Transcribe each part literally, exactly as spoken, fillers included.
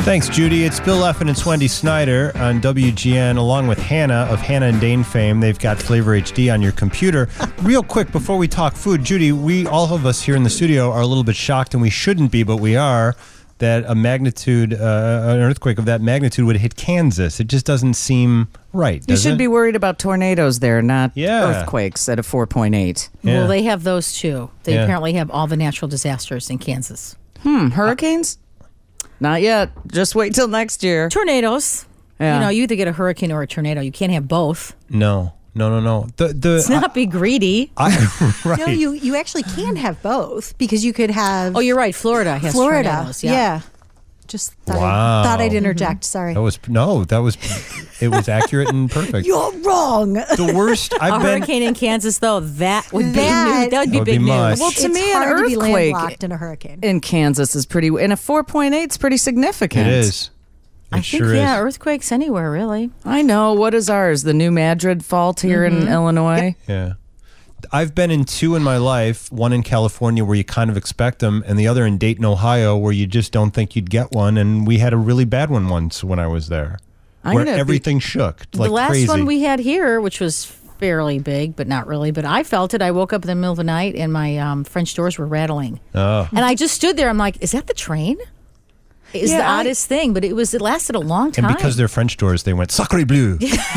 Thanks, Judy. It's Bill Leffen and Swendy Snyder on W G N, along with Hannah of Hannah and Dane fame. They've got Flavor H D on your computer. Real quick, before we talk food, Judy, we, all of us here in the studio, are a little bit shocked, and we shouldn't be, but we are, that a magnitude, uh, an earthquake of that magnitude would hit Kansas. It just doesn't seem right, does You should it? be worried about tornadoes there, not Yeah. earthquakes at a four point eight. Yeah. Well, they have those too. They Yeah. apparently have all the natural disasters in Kansas. Hmm, hurricanes? Not yet. Just wait till next year. Tornadoes. Yeah. You know, you either get a hurricane or a tornado. You can't have both. No, no, no, no. The, the, Let's not be greedy. I, right. No, you, you actually can have both because you could have Oh, you're right. Florida has Florida. tornadoes. Yeah. Just thought, Wow. I, thought I'd interject. Sorry. That was, no, that was, it was accurate and perfect. You're wrong. The worst I've A been... hurricane in Kansas, though, that would be That- news. That would be That would big be much. news. Well, to it's me, an hard to be earthquake landlocked in a hurricane. in Kansas is pretty, and a four point eight is pretty significant. It is. It I sure think, yeah, is. earthquakes anywhere, really. I know. What is ours? The New Madrid fault here in Illinois? Yeah. I've been in two in my life, one in California where you kind of expect them, and the other in Dayton, Ohio, where you just don't think you'd get one. And we had a really bad one once when I was there, I'm where gonna be- everything shook like the last crazy. one we had here, which was fairly big, but not really, but I felt it. I woke up in the middle of the night and my um, French doors were rattling. Oh. And I just stood there. I'm like, is that the train? It's Yeah, the I- oddest thing, but it was it lasted a long time. And because they're French doors, they went sacre bleu.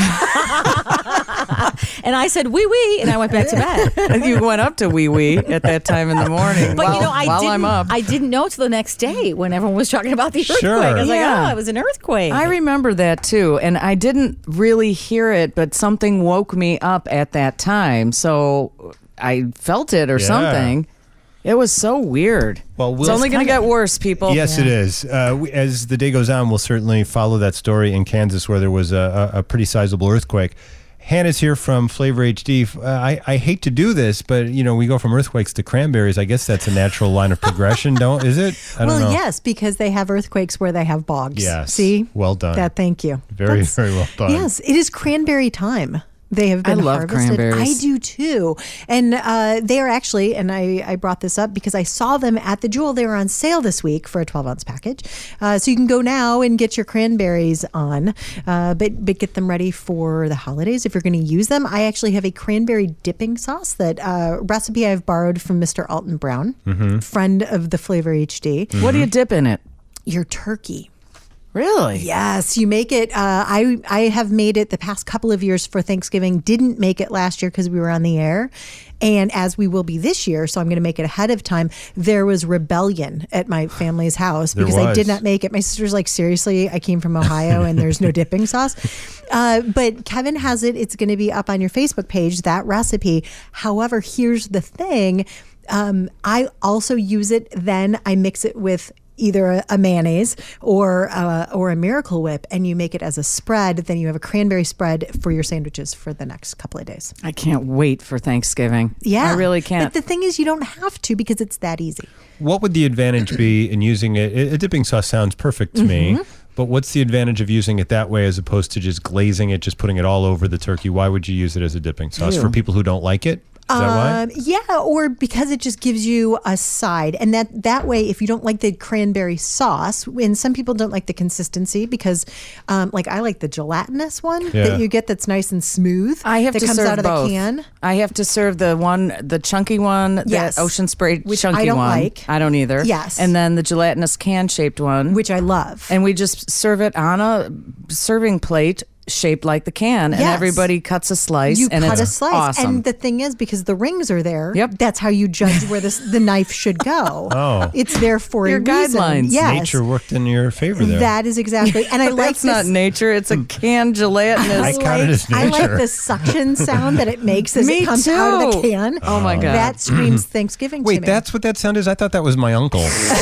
and I said, wee wee, and I went back to bed. You went up to wee wee at that time in the morning. But while, you know, I while didn't. I'm up. I didn't know till the next day when everyone was talking about the earthquake. Sure. I was Yeah. like, oh, it was an earthquake. I remember that too, and I didn't really hear it, but something woke me up at that time, so I felt it or Yeah. something. It was so weird. Well, we'll- it's only going to kinda- get worse, people. Yes, it is. Uh, we, as the day goes on, we'll certainly follow that story in Kansas where there was a, a, a pretty sizable earthquake. Hannah's here from Flavor H D. Uh, I, I hate to do this, but you know we go from earthquakes to cranberries. I guess that's a natural line of progression, don't is it? I don't well, know. yes, because they have earthquakes where they have bogs. Yes. See? Well done. That. Thank you. Very, That's- very well done. Yes, it is cranberry time. They have been I love harvested. cranberries. I do too. And uh, they are actually, and I, I brought this up because I saw them at the Jewel. They were on sale this week for a twelve ounce package. Uh, so you can go now and get your cranberries on, uh, but, but get them ready for the holidays if you're going to use them. I actually have a cranberry dipping sauce, that uh, recipe I've borrowed from Mister Alton Brown, Mm-hmm. friend of the Flavor H D. What do you dip in it? Your turkey. Really? Yes, you make it. Uh, I I have made it the past couple of years for Thanksgiving. Didn't make it last year because we were on the air, and as we will be this year, so I'm going to make it ahead of time. There was rebellion at my family's house There because I did was. not make it. My sister's like, seriously, I came from Ohio and there's no dipping sauce. Uh, but Kevin has it. It's going to be up on your Facebook page, that recipe. However, here's the thing. Um, I also use it. Then I mix it with either a, a mayonnaise or uh, or a Miracle Whip, and you make it as a spread. Then you have a cranberry spread for your sandwiches for the next couple of days. I can't wait for Thanksgiving. Yeah, I really can't. But the thing is, you don't have to because it's that easy. What would the advantage be in using it? A dipping sauce sounds perfect to Mm-hmm. me, but what's the advantage of using it that way as opposed to just glazing it, just putting it all over the turkey? Why would you use it as a dipping sauce? Ew. For people who don't like it? Is that why? Um, yeah, or because it just gives you a side, and that that way, if you don't like the cranberry sauce, and some people don't like the consistency because, um, like I like the gelatinous one Yeah. that you get that's nice and smooth. I have that to comes serve out of both. the can. I have to serve the one, the chunky one, Yes. the Ocean Spray Which chunky I don't one. like. I don't either. Yes. And then the gelatinous can shaped one, Which I love. and we just serve it on a serving plate shaped like the can, and Yes. everybody cuts a slice, You and cut it's a slice, awesome. and the thing is, because the rings are there, Yep. that's how you judge where this, the knife should go. Oh. It's there for Your a reason. guidelines. Yes, Nature worked in your favor there. that is exactly. And I like That's not this. nature; it's a canned gelatinous. I count it as I like nature. the suction sound that it makes as Me it comes out of the too. can. Oh my God. That screams Thanksgiving to Wait, me. that's what that sound is? I thought that was my uncle.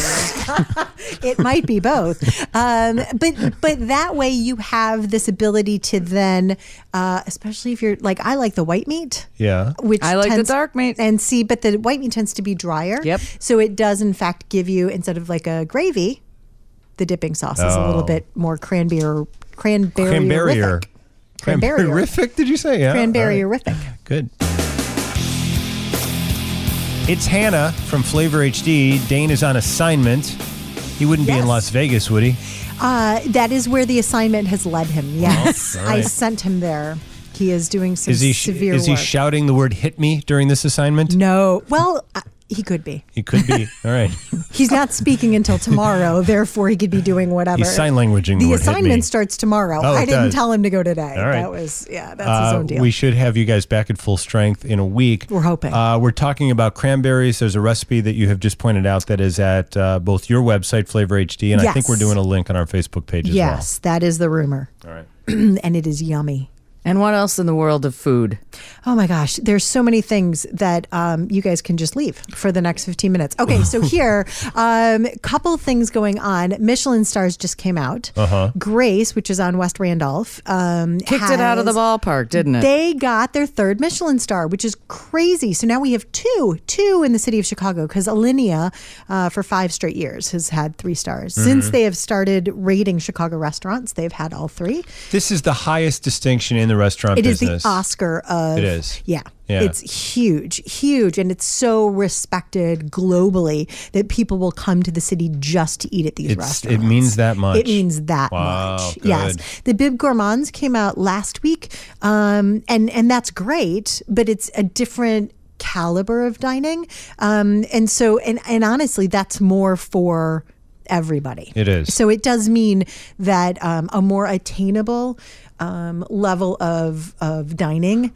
It might be both, um, but but that way you have this ability to then, uh, especially if you're like I like the white meat. Yeah. Which I like the tends- dark meat. and see, but the white meat tends to be drier. Yep. So it does in fact give you, instead of like a gravy, the dipping sauce is a little Oh. bit more cranberry cranberry Cranberry-er. Cranberry-er. Cranberry-rific, did you say? Yeah. Cranberry-rific. All right. Good. It's Hannah from Flavor H D. Dane is on assignment. He wouldn't be in Yes. Las Vegas, would he? Uh, that is where the assignment has led him. Yes, all right. I sent him there. He is doing some Is he severe is he work. shouting the word "hit me" during this assignment? No. Well, uh, he could be. He could be. All right. He's not speaking until tomorrow, therefore he could be doing whatever. He's sign languaging the The word "hit me." assignment starts tomorrow. Oh, it I didn't does. tell him to go today. All right. That was, yeah, that's Uh, his own deal. we should have you guys back at full strength in a week. We're hoping. Uh, we're talking about cranberries. There's a recipe that you have just pointed out that is at uh, both your website, Flavor H D, and I think Yes. we're doing a link on our Facebook page as Yes, that is the rumor. well. All right. And it is yummy. And what else in the world of food? Oh my gosh, there's so many things that um, you guys can just leave for the next fifteen minutes. Okay, so here, um, couple things going on. Michelin stars just came out. Uh-huh. Grace, which is on West Randolph, um, Kicked it out of the has- ballpark, didn't it? They got their third Michelin star, which is crazy. So now we have two, two in the city of Chicago, because Alinea, uh, for five straight years, has had three stars. Mm-hmm. Since they have started rating Chicago restaurants, they've had all three. This is the highest distinction in the restaurant It is business. the Oscar of. It is. Yeah. Yeah. It's huge, huge. And it's so respected globally that people will come to the city just to eat at these It's- restaurants. it means that much. It means that Wow, much. good. Yes. The Bib Gourmands came out last week. Um, and, and that's great, but it's a different caliber of dining. Um, and so, and, and honestly, that's more for everybody. It is. So it does mean that um, a more attainable um, level of of dining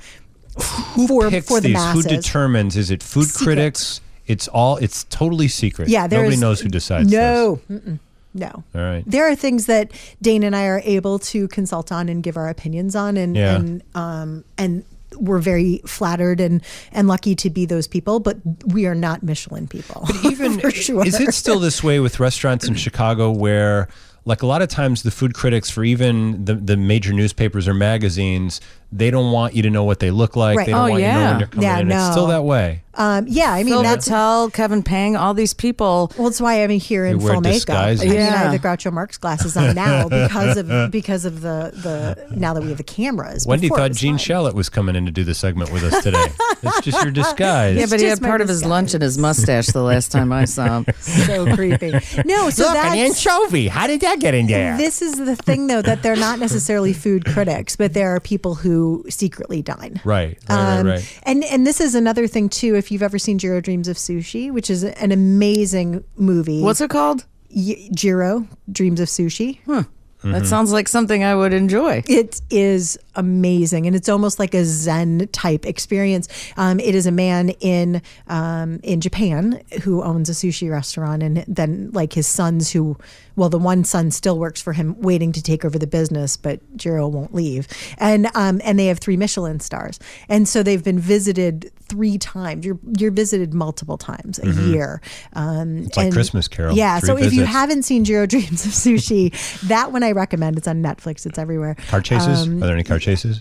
for Picks for the these? masses. Who determines? Is it food Secret. critics? It's all. It's totally secret. Yeah, Nobody there's knows who decides. No, mm-mm, no. All right. There are things that Dane and I are able to consult on and give our opinions on, and Yeah. and um and. We're very flattered and, and lucky to be those people, but we are not Michelin people. But even for sure. is it still this way with restaurants in Chicago where, like, a lot of times the food critics for even the, the major newspapers or magazines, they don't want you to know what they look like. Right. They don't Oh, want you to know yeah. when you're coming Yeah, in. It's no. still that way. Um, yeah, I mean Phil that's Patel, Kevin Pang, all these people. well, it's why I'm here in They wear full makeup. disguises. I mean, I Yeah. have the Groucho Marx glasses on now because of because of the the now that we have the cameras. Wendy Before it thought was Gene fine. Shalit was coming in to do the segment with us today. It's just your disguise. Yeah, but he just had my part of his disguise. lunch in his mustache the last time I saw him. So creepy. No, so Look, an that's anchovy. How did that get in there? this is the thing though, that they're not necessarily food critics, but there are people who secretly dine. Right, right, right, Um, right. And and this is another thing too. If you've ever seen Jiro Dreams of Sushi, which is an amazing movie. What's it called? Y- Jiro Dreams of Sushi? That sounds like something I would enjoy. It is amazing, and it's almost like a Zen type experience. Um, it is a man in um, in Japan who owns a sushi restaurant, and then like his sons who, well, the one son still works for him, waiting to take over the business, but Jiro won't leave, and um, and they have three Michelin stars, and so they've been visited three times. You're you're visited multiple times a year. Um, It's like Christmas Carol, Yeah. three So if you visits. haven't seen Jiro Dreams of Sushi, that one I recommend. It's on Netflix. It's everywhere. Car chases? Um, Are there any car chases?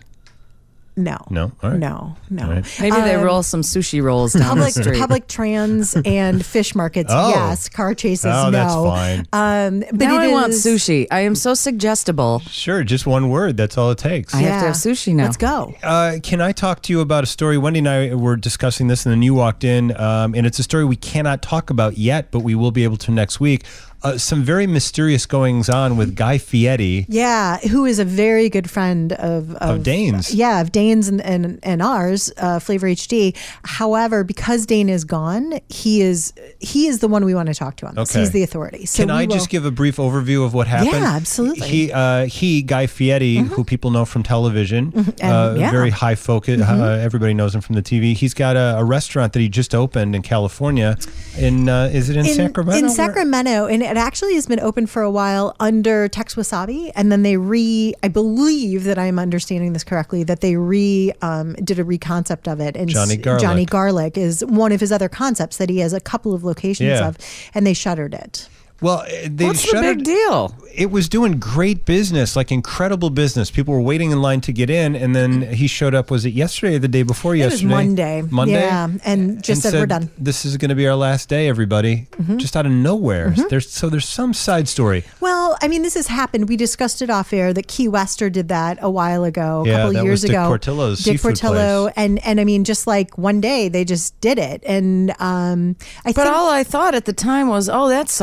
No. No? All right. No. No. All right. Maybe they Um, roll some sushi rolls down Public the street. public trans and fish markets. Oh. Yes. Car chases. Oh, no. that's fine. Um, but now it I want is- sushi. I am so suggestible. Sure, just one word. That's all it takes. I have to have sushi now. Let's go. Uh, can I talk to you about a story? Wendy and I were discussing this, and then you walked in, um, and it's a story we cannot talk about yet, but we will be able to next week. Uh, some very mysterious goings on with Guy Fieri. Yeah, who is a very good friend of of, Of Dane's. Yeah, of Dane's and and, and ours, uh, Flavor H D. However, because Dane is gone, he is he is the one we want to talk to on this. Okay. He's the authority. So Can we I will- just give a brief overview of what happened? Yeah, absolutely. He, uh, he Guy Fieri, who people know from television, uh, And, yeah. very high focus. Uh, everybody knows him from the T V. He's got a, a restaurant that he just opened in California. In uh, is it in, in Sacramento? In Where- Sacramento, and it actually has been open for a while under Tex Wasabi, and then they re. I believe that I'm understanding this correctly. That they re um, did a reconcept of it, and Johnny s- Garlic. Johnny Garlic is one of his other concepts that he has a couple of locations Yeah. of, and they shuttered it. Well, uh, they What's the shuttered. big deal? It was doing great business, like incredible business. People were waiting in line to get in, and then he showed up. Was it yesterday or the day before It was yesterday? Monday. Monday. Yeah, and just said, "We're done." This is going to be our last day, everybody. Mm-hmm. Just out of nowhere. There's so there's some side story. Well, I mean, this has happened. We discussed it off air that Key Wester did that a while ago, a Yeah, couple of that years was Dick ago. Portillo's Dick seafood Portillo, place. and and I mean, just like one day they just did it, and um, I But think all I thought at the time was, oh, that sucks because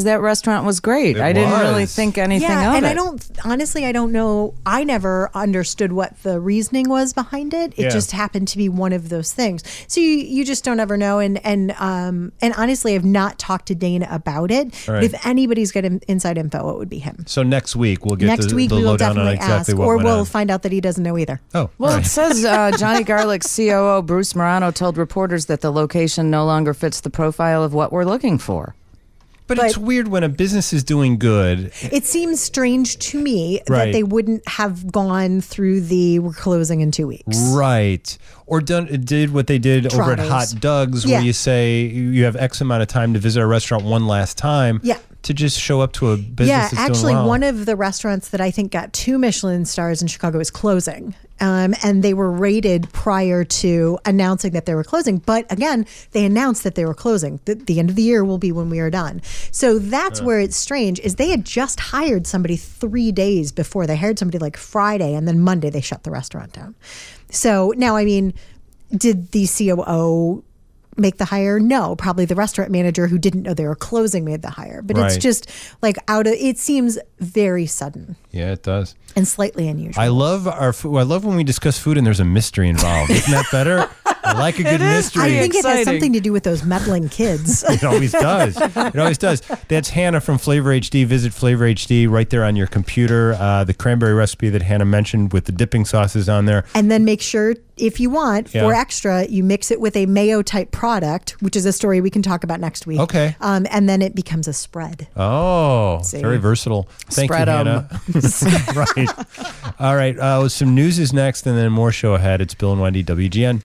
that restaurant was great. It I didn't really was. think anything yeah, of and it. I don't honestly. I don't know. I never understood what the reasoning was behind it. It Yeah. just happened to be one of those things. So you, you just don't ever know. And and um and honestly, I've not talked to Dana about it. Right. But if anybody's got in- inside info, it would be him. So next week we'll get Next the, week the we will lowdown on definitely exactly ask, what or went we'll on. find out that he doesn't know either. Oh, Well, right. it says uh, Johnny Garlic's C O O, Bruce Morano, told reporters that the location no longer fits the profile of what we're looking for. But, But- it's weird when a business is doing good. It seems strange to me Right. that they wouldn't have gone through the we're closing in two weeks. Right. Or done did what they did over at Trotters. Hot Doug's, Yeah. where you say you have X amount of time to visit a restaurant one last time. Yeah. To just show up to a business Yeah, that's actually, doing well. one of the restaurants that I think got two Michelin stars in Chicago is closing. Um, and they were rated prior to announcing that they were closing. But again, they announced that they were closing. The, the end of the year will be when we are done. So that's where it's strange is they had just hired somebody three days before. They hired somebody like Friday, and then Monday they shut the restaurant down. So now, I mean, did the C O O make the hire? No, probably the restaurant manager who didn't know they were closing made the hire. But it's Right. just like out of, it seems very sudden Yeah, it does. and slightly unusual. I love our food. I love when we discuss food and there's a mystery involved. Isn't that better? I like a good mystery. I think it has exciting. something to do with those meddling kids. It always does. It always does. That's Hannah from Flavor H D. Visit Flavor H D right there on your computer. Uh, the cranberry recipe that Hannah mentioned with the dipping sauces on there. And then make sure, if you want, Yeah. for extra, you mix it with a mayo type product, which is a story we can talk about next week. Okay. Um, and then it becomes a spread. Oh, See? very versatile. Thank Spread you, 'em. Hannah. Right. All right. Uh, some news is next and then more show ahead. It's Bill and Wendy, W G N.